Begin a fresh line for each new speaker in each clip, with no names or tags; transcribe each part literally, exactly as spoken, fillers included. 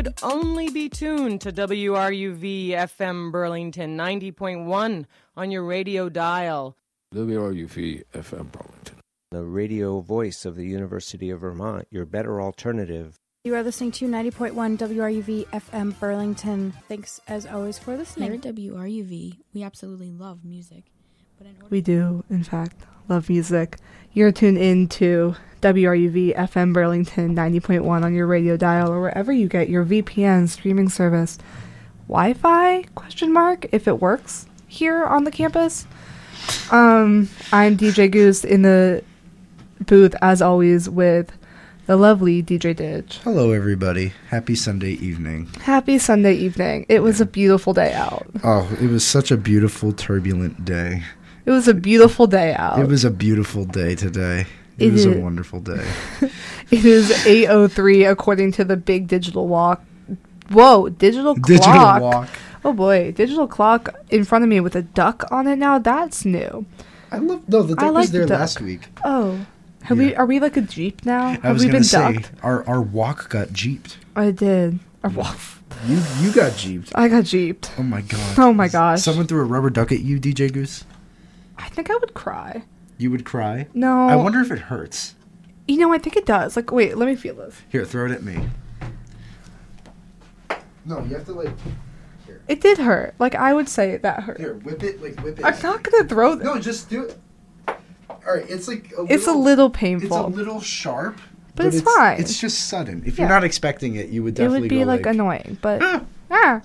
should only be tuned to W R U V F M Burlington ninety point one on your radio dial.
W R U V F M Burlington,
the radio voice of the University of Vermont, your better alternative.
You are listening to ninety point one W R U V F M Burlington. Thanks, as always, for listening.
Here at W R U V, we absolutely love music. But in order
we do, in fact, love music. You're tuned in to W R U V F M Burlington ninety point one on your radio dial or wherever you get your V P N streaming service. Wi-Fi, question mark, if it works here on the campus. Um, I'm D J Goose in the booth, as always, with the lovely D J Ditch.
Hello, everybody. Happy Sunday evening.
Happy Sunday evening. It was a beautiful day out.
Oh, it was such a beautiful, turbulent day.
It was a beautiful day out.
It was a beautiful day today. It,
it
was
is,
a wonderful day.
It is eight oh three according to the big digital walk. Whoa, digital clock.
Digital walk.
Oh boy, digital clock in front of me with a duck on it now. That's new.
I love no, the duck
I like
was there
the duck.
last week.
Oh. Have
yeah.
we are we like a Jeep now?
I
Have
was
we
gonna
been
say,
ducked?
Our our walk got Jeeped.
I did. Our walk.
You you got Jeeped.
I got Jeeped.
Oh my god.
Oh my gosh.
Someone threw a rubber duck at you, D J Goose?
I think I would cry.
You would cry?
No.
I wonder if it hurts.
You know, I think it does. Like, wait, let me feel this.
Here, throw it at me. No, you have to like. Here.
It did hurt. Like, I would say that hurt.
Here, whip it, like whip it.
I'm not gonna throw that.
No, just do it. All right, it's like a
it's
little,
a little painful.
It's a little sharp,
but,
but
it's,
it's
fine.
It's just sudden. If
yeah.
you're not expecting it, you would definitely.
It would be
go
like,
like
annoying, but ah. ah.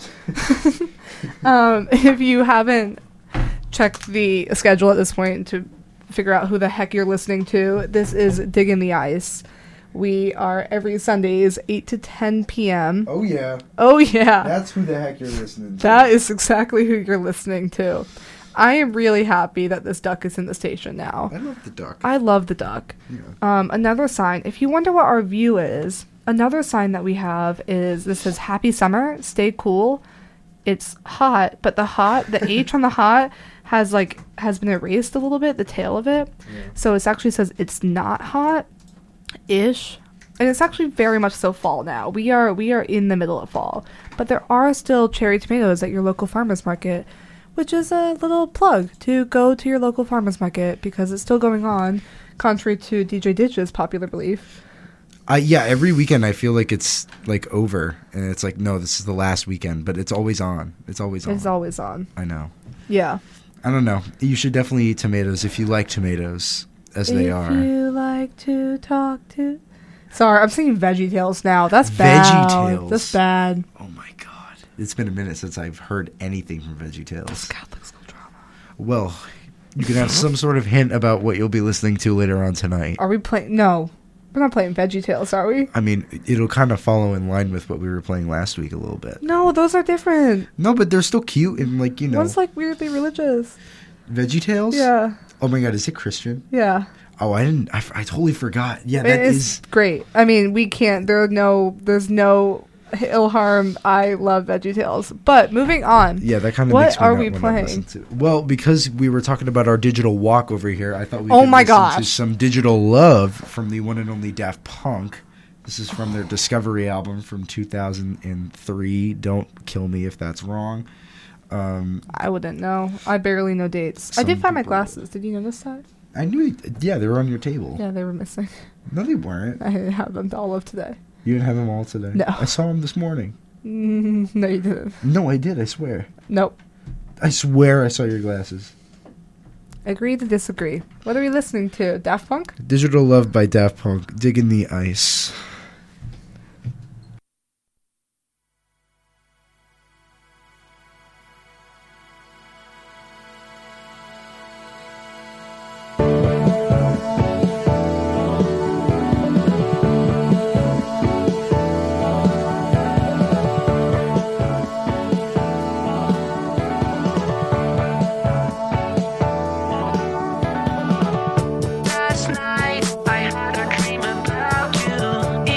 um, if you haven't checked the schedule at this point to figure out who the heck you're listening to, this is Dig in the Ice. We are every Sundays, eight to ten p.m.
Oh, yeah.
Oh, yeah.
That's who the heck you're listening to.
That is exactly who you're listening to. I am really happy that this duck is in the station now.
I love the duck.
I love the duck.
Yeah.
Um, another sign, if you wonder what our view is, another sign that we have is this says happy summer, stay cool. It's hot, but the hot, the H on the hot has like, has been erased a little bit, the tail of it. Yeah. So it actually says it's not hot ish. And it's actually very much so fall now. We are, we are in the middle of fall, but there are still cherry tomatoes at your local farmer's market, which is a little plug to go to your local farmer's market because it's still going on, contrary to D J Ditch's popular belief.
Uh, yeah, every weekend I feel like it's like over, and it's like, no, this is the last weekend, but it's always on. It's always on.
It's always on.
I know.
Yeah.
I don't know. You should definitely eat tomatoes if you like tomatoes, as
if
they are.
If you like to talk to... Sorry, I'm singing VeggieTales now. That's bad.
VeggieTales.
That's bad.
Oh my god. It's been a minute since I've heard anything from VeggieTales.
It's Catholic school drama.
Well, you can have some sort of hint about what you'll be listening to later on tonight.
Are we playing... No. We're not playing VeggieTales, are we?
I mean, it'll kind of follow in line with what we were playing last week a little bit.
No, those are different.
No, but they're still cute and, like, you know.
One's, like, weirdly religious.
VeggieTales?
Yeah.
Oh, my God. Is it Christian?
Yeah.
Oh, I didn't. I, I totally forgot. Yeah, that
it's
is
great. I mean, we can't. There are no. There's no ill harm. I love VeggieTales. But moving on.
Yeah, that kind of.
What
makes me
are
not
we
wanna
playing?
listen to. Well, because we were talking about our digital walk over here, I thought we.
Oh
could
my
listen
gosh.
To some digital love from the one and only Daft Punk. This is from their Discovery album from two thousand three. Don't kill me if that's wrong. Um,
I wouldn't know. I barely know dates. I did find my glasses. Did you notice that?
I knew. Yeah, they were on your table.
Yeah, they were missing.
No, they weren't.
I didn't have them all of today.
You didn't have them all today?
No.
I saw them this morning.
Mm, no, you didn't.
No, I did. I swear.
Nope.
I swear I saw your glasses.
Agree to disagree. What are we listening to? Daft Punk?
Digital Love by Daft Punk. Dig in the Ice.
Last night I had a dream about you.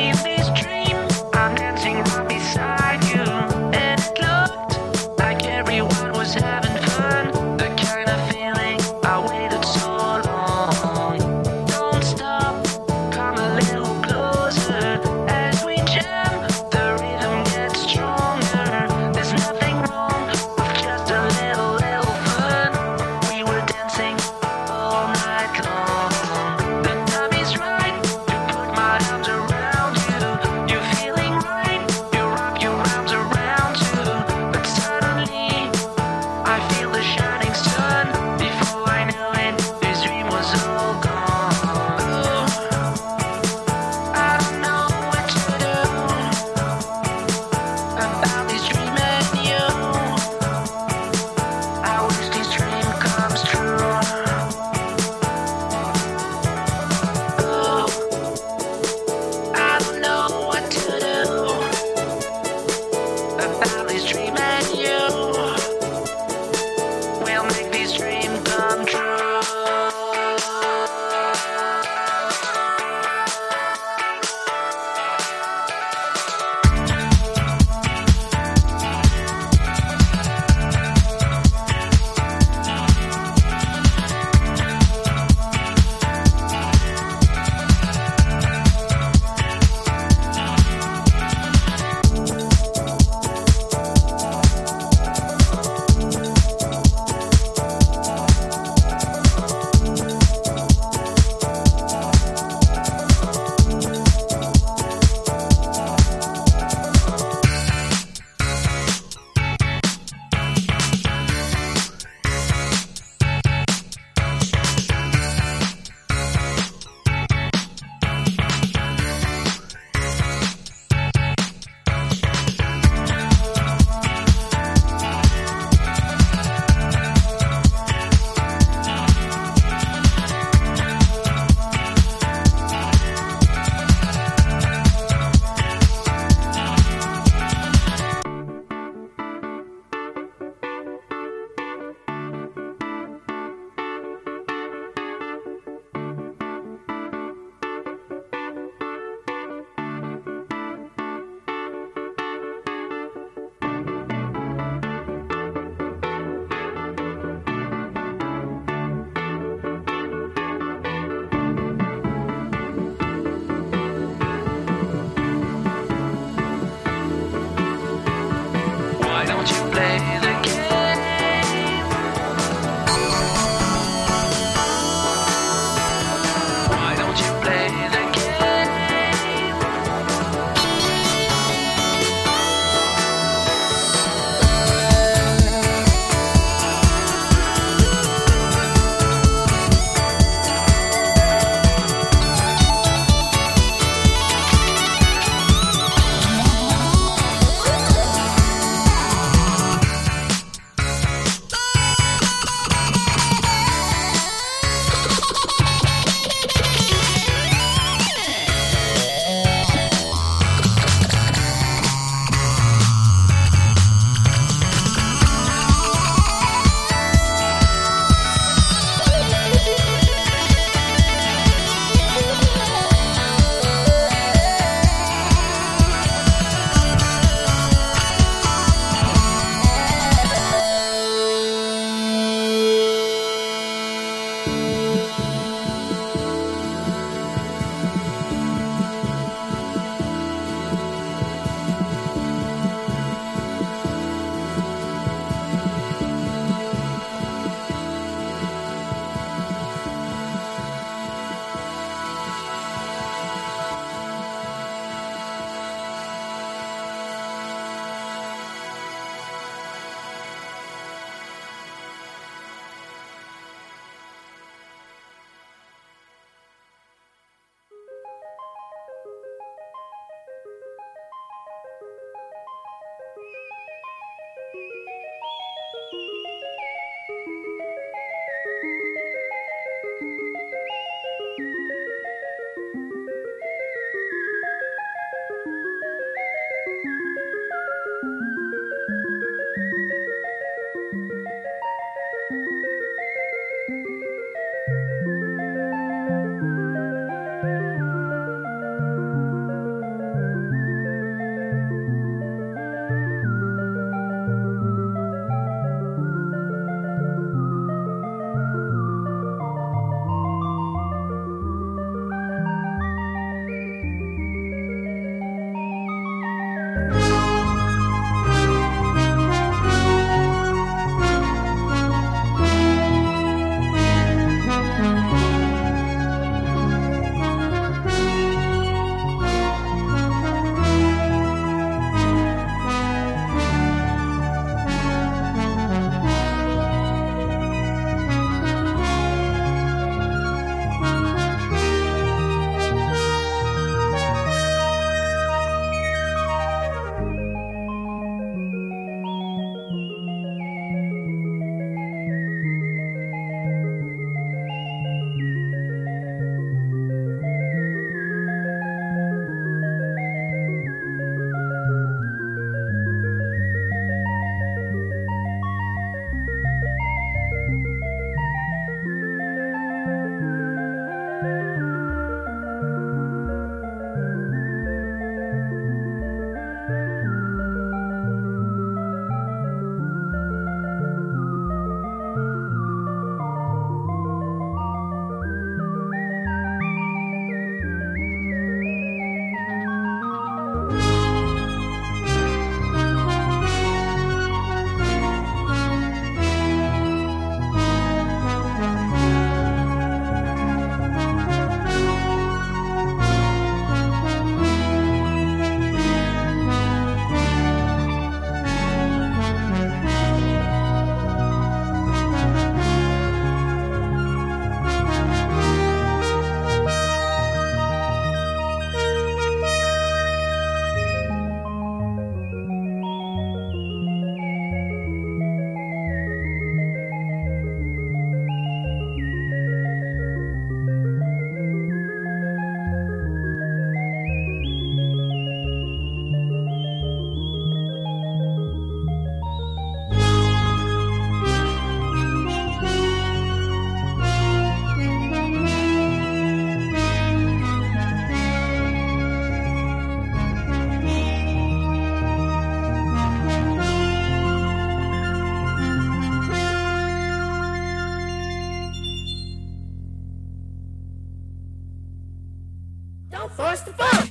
Don't force the funk.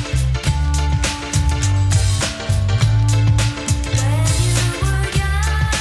When you were young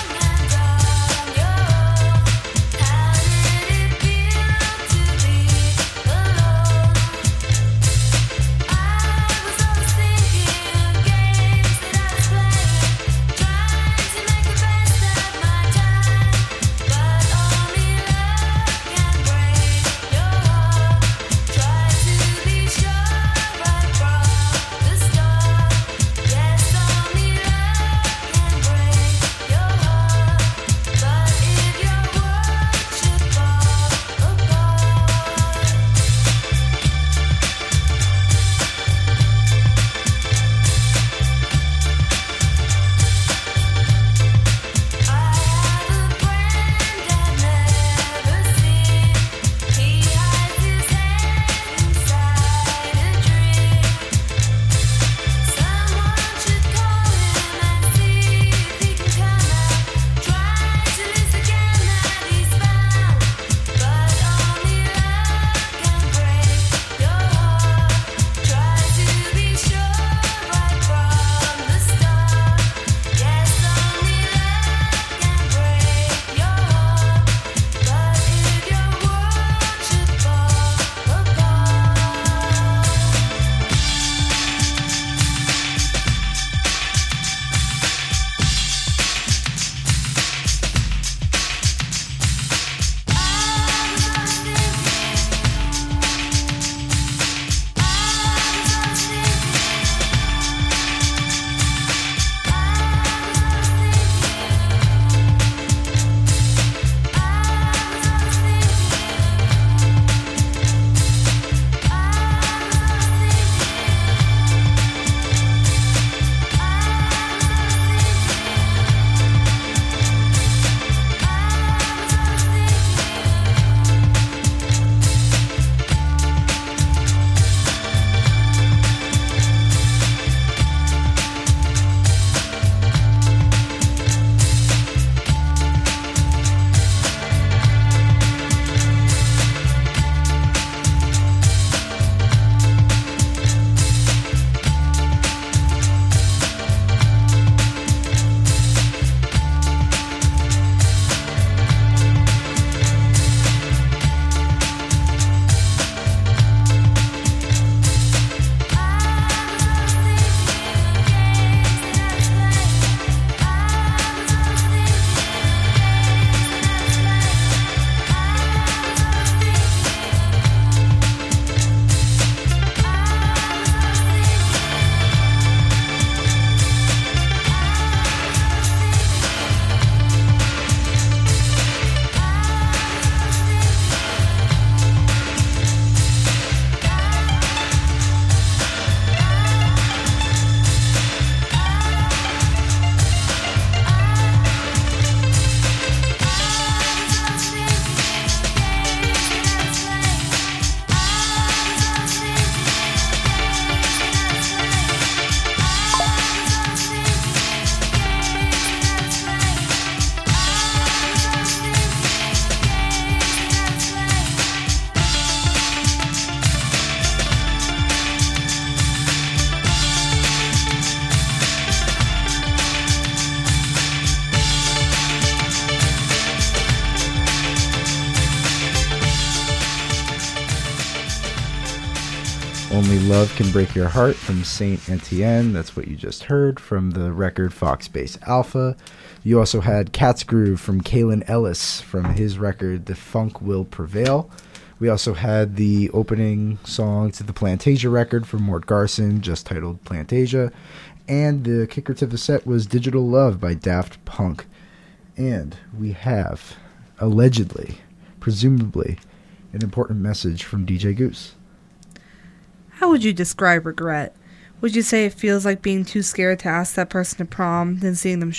Only Love Can Break Your Heart from Saint Etienne. That's what you just heard from the record Fox Base Alpha. You also had Cat's Groove from Kalen Ellis from his record The Funk Will Prevail. We also had the opening song to the Plantasia record from Mort Garson, just titled Plantasia. And the kicker to the set was Digital Love by Daft Punk. And we have, allegedly, presumably, an important message from D J Goose.
How would you describe regret? Would you say it feels like being too scared to ask that person to prom, then seeing them